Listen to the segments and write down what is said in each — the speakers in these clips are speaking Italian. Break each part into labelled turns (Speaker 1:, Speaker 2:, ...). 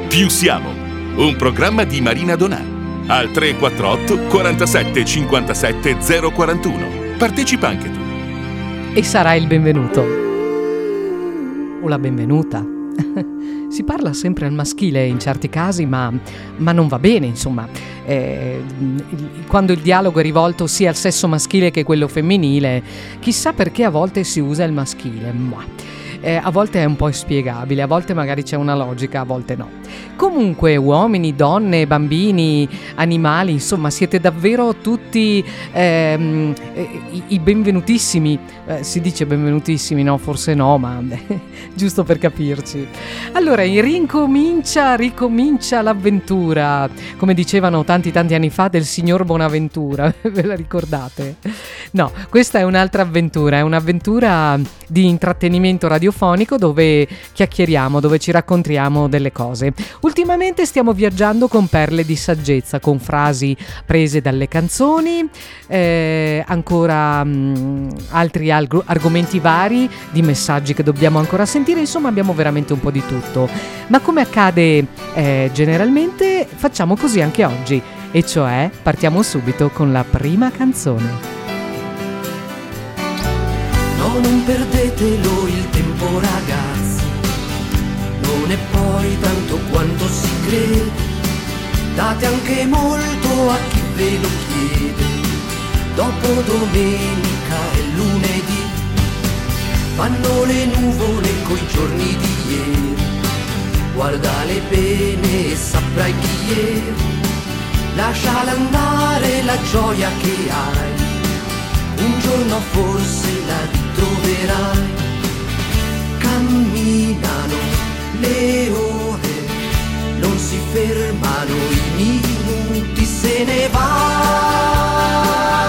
Speaker 1: Più siamo, un programma di Marina Donà. Al 348 47 57 041. Partecipa anche tu.
Speaker 2: E sarai il benvenuto. O la benvenuta. Si parla sempre al maschile in certi casi, ma non va bene, insomma. Quando il dialogo è rivolto sia al sesso maschile che quello femminile, chissà perché a volte si usa il maschile. A volte è un po' inspiegabile, a volte magari c'è una logica, a volte no. Comunque, uomini, donne, bambini, animali, insomma, siete davvero tutti i benvenutissimi. Si dice benvenutissimi, no? Forse no, ma giusto per capirci. Allora, ricomincia l'avventura, come dicevano tanti anni fa del signor Bonaventura, ve la ricordate? No, questa è un'altra avventura, è un'avventura di intrattenimento radiofonico dove chiacchieriamo, dove ci raccontiamo delle cose. Ultimamente stiamo viaggiando con perle di saggezza, con frasi prese dalle canzoni, ancora altri argomenti vari, di messaggi che dobbiamo ancora sentire, insomma abbiamo veramente un po' di tutto. Ma come accade generalmente, facciamo così anche oggi, e cioè partiamo subito con la prima canzone.
Speaker 3: No, non perdetelo il tempo ragazzi, non è poi tanto quanto si crede, date anche molto a chi ve lo chiede. Dopo domenica e lunedì vanno le nuvole coi giorni di ieri, guardale bene e saprai chi eri, lasciala andare la gioia che hai, un giorno forse la ritroverai. Camminano le ore, non si fermano i minuti, se ne va,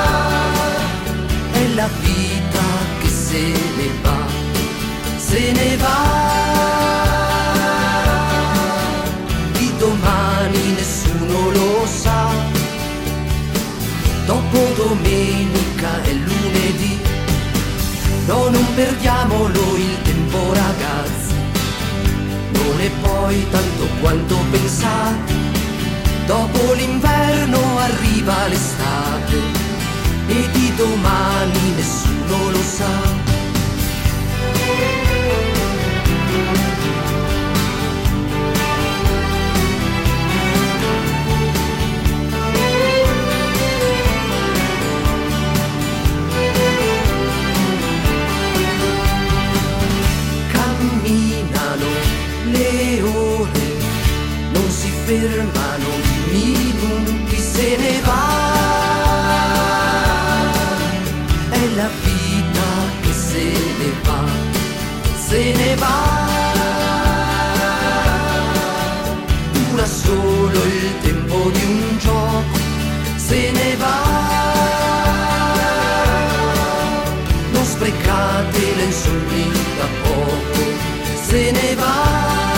Speaker 3: è la vita che se ne va, se ne va. Di domani nessuno lo sa, dopo domenica e lunedì. No, non perdiamolo il tempo ragazzi, non è poi tanto quanto pensate, dopo l'inverno arriva l'estate e di domani nessuno lo sa. Le ore non si fermano, i minuti, se ne va, è la vita che se ne va, se ne va. Dura solo il tempo di un gioco, se ne va. Non sprecate le soldi da poco, se ne va.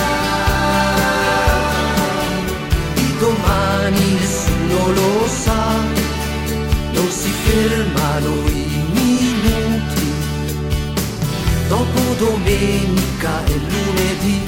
Speaker 3: Domani nessuno lo sa, non si fermano i minuti, dopo domenica e lunedì.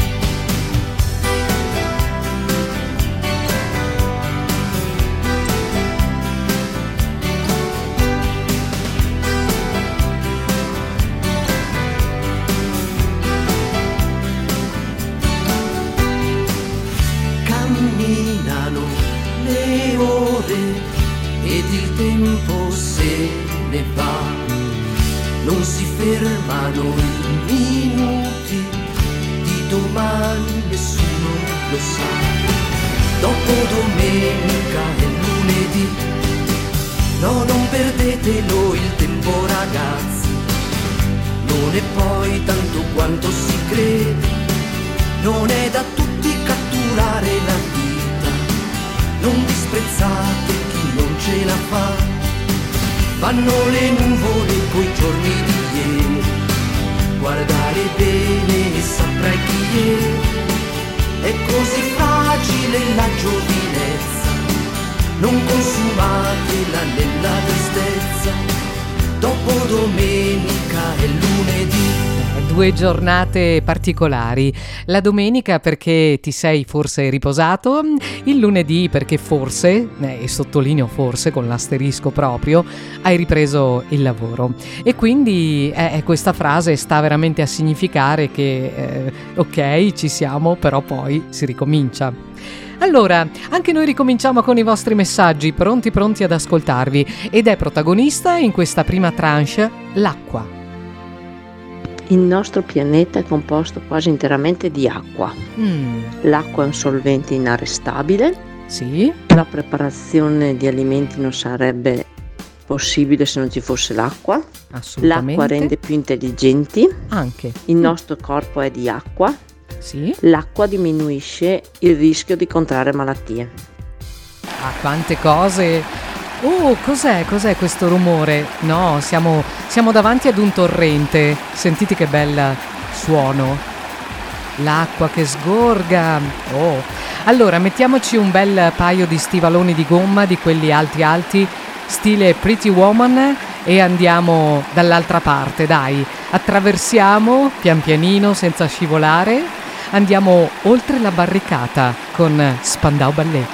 Speaker 3: Camminano le ore ed il tempo se ne va, non si fermano i minuti, di domani nessuno lo sa, dopo domenica e lunedì. No, non perdetelo il tempo ragazzi, non è poi tanto quanto si crede, non è da tutti catturare la vita, non disprezzate chi non ce la fa, vanno le nuvole coi giorni di ieri, guardare bene e saprai chi è così fragile la giovinezza, non consumatela nella tristezza, dopo domenica e lunedì.
Speaker 2: due giornate particolari. La domenica perché ti sei forse riposato, il lunedì perché forse, e sottolineo forse con l'asterisco proprio, hai ripreso il lavoro. E quindi questa frase sta veramente a significare che ok, ci siamo, però poi si ricomincia. Allora, anche noi ricominciamo con i vostri messaggi, pronti ad ascoltarvi, ed è protagonista in questa prima tranche l'acqua.
Speaker 4: Il nostro pianeta è composto quasi interamente di acqua. L'acqua è un solvente inarrestabile.
Speaker 2: Sì.
Speaker 4: La preparazione di alimenti non sarebbe possibile se non ci fosse l'acqua.
Speaker 2: Assolutamente.
Speaker 4: L'acqua rende più intelligenti.
Speaker 2: Anche.
Speaker 4: Il nostro corpo è di acqua.
Speaker 2: Sì.
Speaker 4: L'acqua diminuisce il rischio di contrarre malattie.
Speaker 2: Ah, quante cose! Oh, cos'è questo rumore? No, siamo davanti ad un torrente. Sentite che bel suono. L'acqua che sgorga. Oh. Allora, mettiamoci un bel paio di stivaloni di gomma, di quelli alti, stile Pretty Woman, e andiamo dall'altra parte, dai. Attraversiamo pian pianino, senza scivolare. Andiamo oltre la barricata con Spandau Ballet.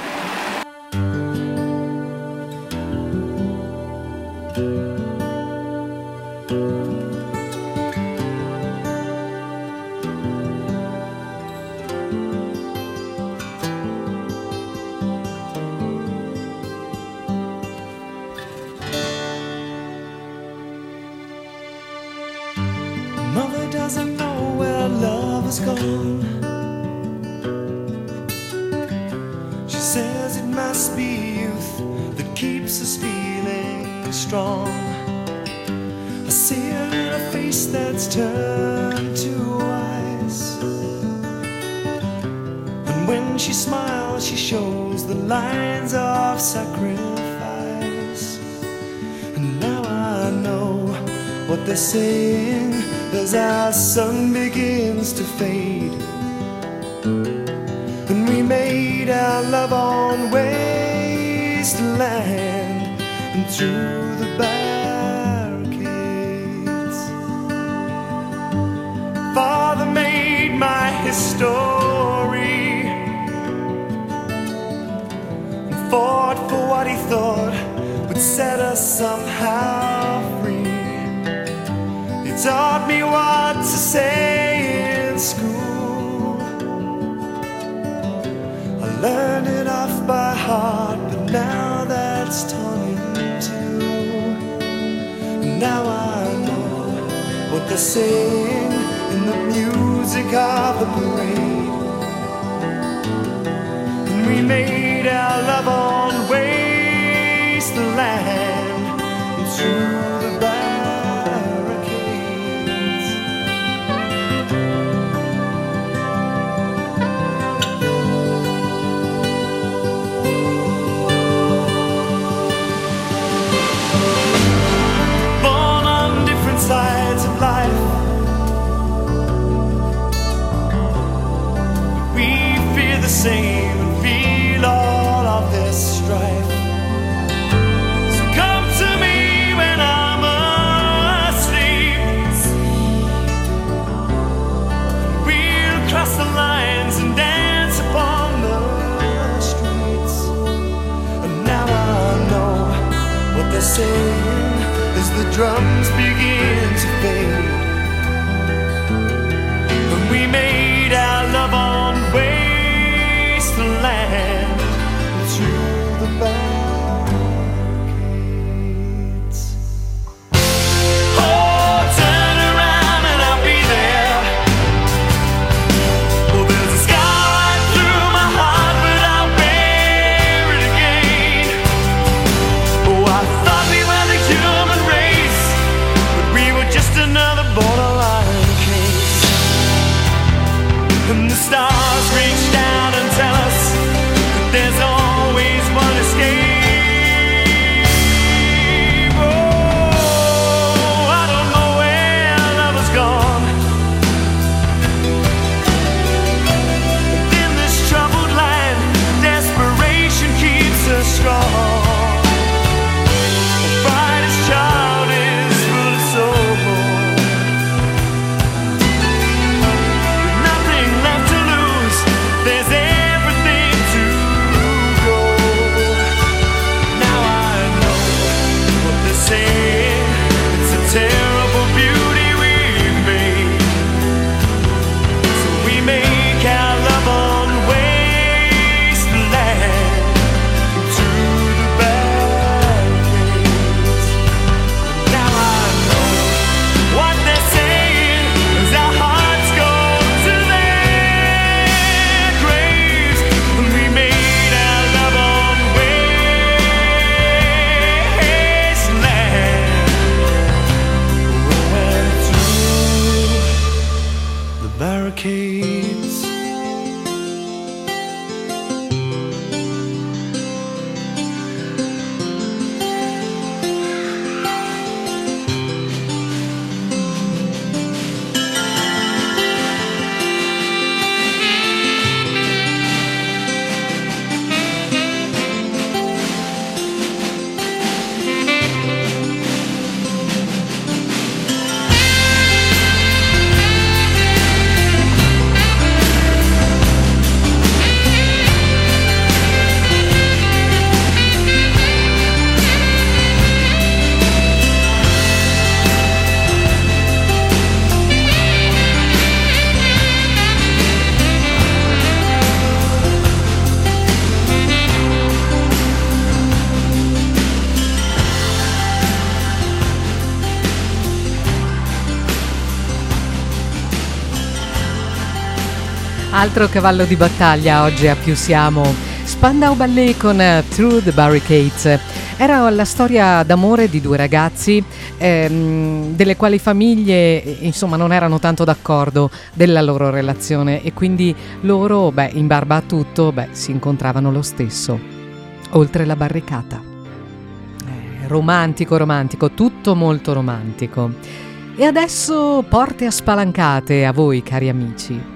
Speaker 5: Saying as our sun begins to fade, and we made our love on wasteland and through the barricades. Father made my history and fought for what he thought would set us somehow free. Taught me what to say in school. I learned it off by heart, but now that's torn in two. Now I know what they're saying in the music of the parade. And we made our love on wasteland and through the barricades. Sides of life, we fear the same and feel all of this strife. So come to me when I'm asleep. We'll cross the lines and dance upon the streets. And now I know what they're saying as the drums begin to fade. When we made our love on wasteland through the barricades. Oh, turn around and I'll be there. Oh, there's a scar right through my heart, but I'll bear it again. Oh, I thought we were the human race, but we were just another borderline case. And the stars reach down and tell us that there's always one escape. Oh, I don't know where love has gone. But in this troubled land, desperation keeps us strong. The brightest child is full of soul.
Speaker 3: barricades.
Speaker 2: Altro cavallo di battaglia oggi a Più Siamo. Spandau Ballet con Through the Barricades. Era la storia d'amore di due ragazzi delle quali famiglie insomma non erano tanto d'accordo della loro relazione, e quindi loro, in barba a tutto, si incontravano lo stesso oltre la barricata. Romantico, tutto molto romantico. E adesso porte a spalancate a voi, cari amici.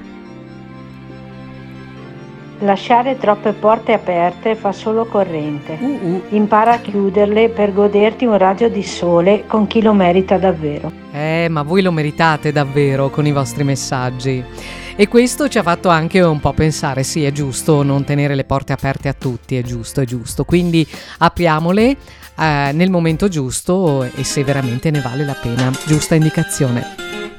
Speaker 6: Lasciare troppe porte aperte fa solo corrente. Impara a chiuderle per goderti un raggio di sole con chi lo merita davvero.
Speaker 2: Ma voi lo meritate davvero con i vostri messaggi. E questo ci ha fatto anche un po' pensare, sì, è giusto non tenere le porte aperte a tutti, è giusto. Quindi apriamole nel momento giusto e se veramente ne vale la pena. Giusta indicazione.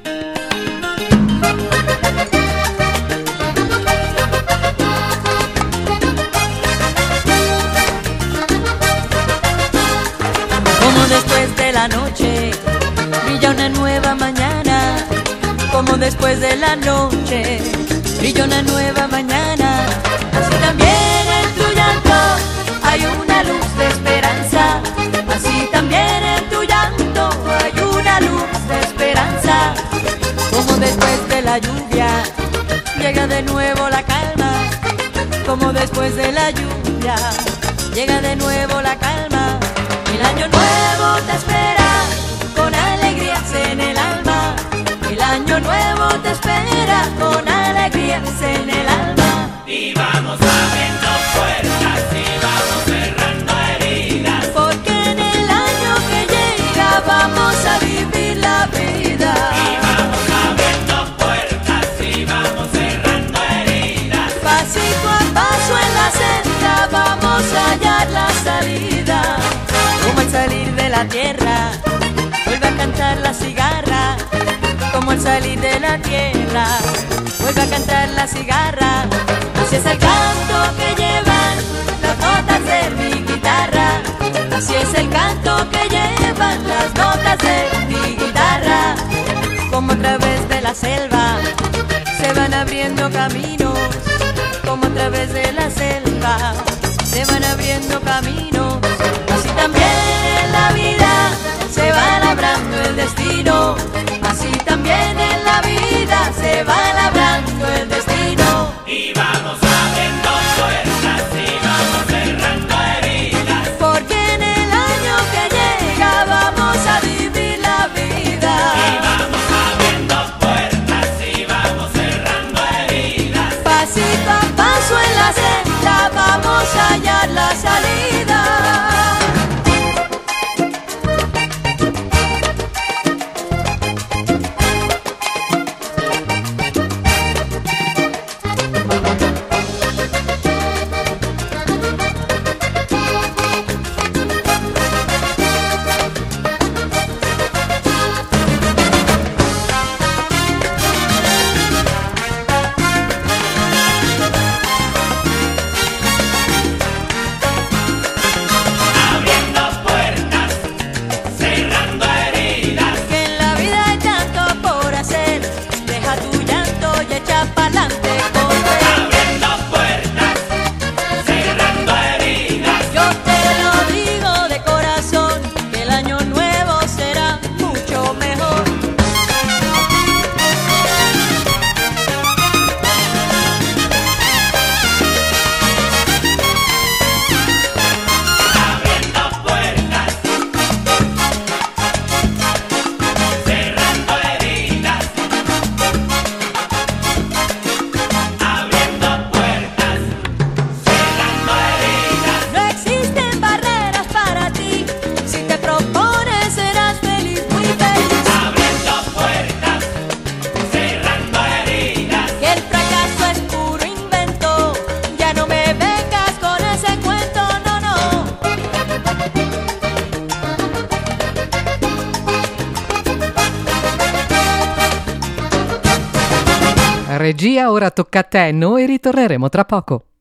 Speaker 7: Noche brilla una nueva mañana, como después de la noche brilla una nueva mañana. Así también en tu llanto hay una luz de esperanza, así también en tu llanto hay una luz de esperanza. Como después de la lluvia llega de nuevo la calma, como después de la lluvia llega de nuevo la calma. El año nuevo te espera con alegrías en el alma. El año nuevo te espera con alegrías en el alma.
Speaker 5: Y vamos abriendo puertas y vamos cerrando heridas,
Speaker 7: porque en el año que llega vamos a vivir la vida.
Speaker 5: y vamos abriendo puertas y vamos cerrando heridas.
Speaker 7: Pasito a paso en la senda vamos a hallar la salida. Como al salir de la tierra vuelve a cantar la cigarra, como al salir de la tierra vuelve a cantar la cigarra. Así es el canto que llevan las notas de mi guitarra, así es el canto que llevan las notas de mi guitarra. Como a través de la selva se van abriendo caminos, como a través de la selva se van abriendo caminos. Así también en la vida se va labrando el destino, así también en la vida se va labrando el destino.
Speaker 5: Y vamos abriendo puertas y vamos cerrando heridas,
Speaker 7: Porque en el año que llega vamos a vivir la vida.
Speaker 5: y vamos abriendo puertas y vamos cerrando heridas.
Speaker 7: Pasito a paso en la senda vamos a hallar la salida.
Speaker 2: Regia, ora tocca a te, noi ritorneremo tra poco.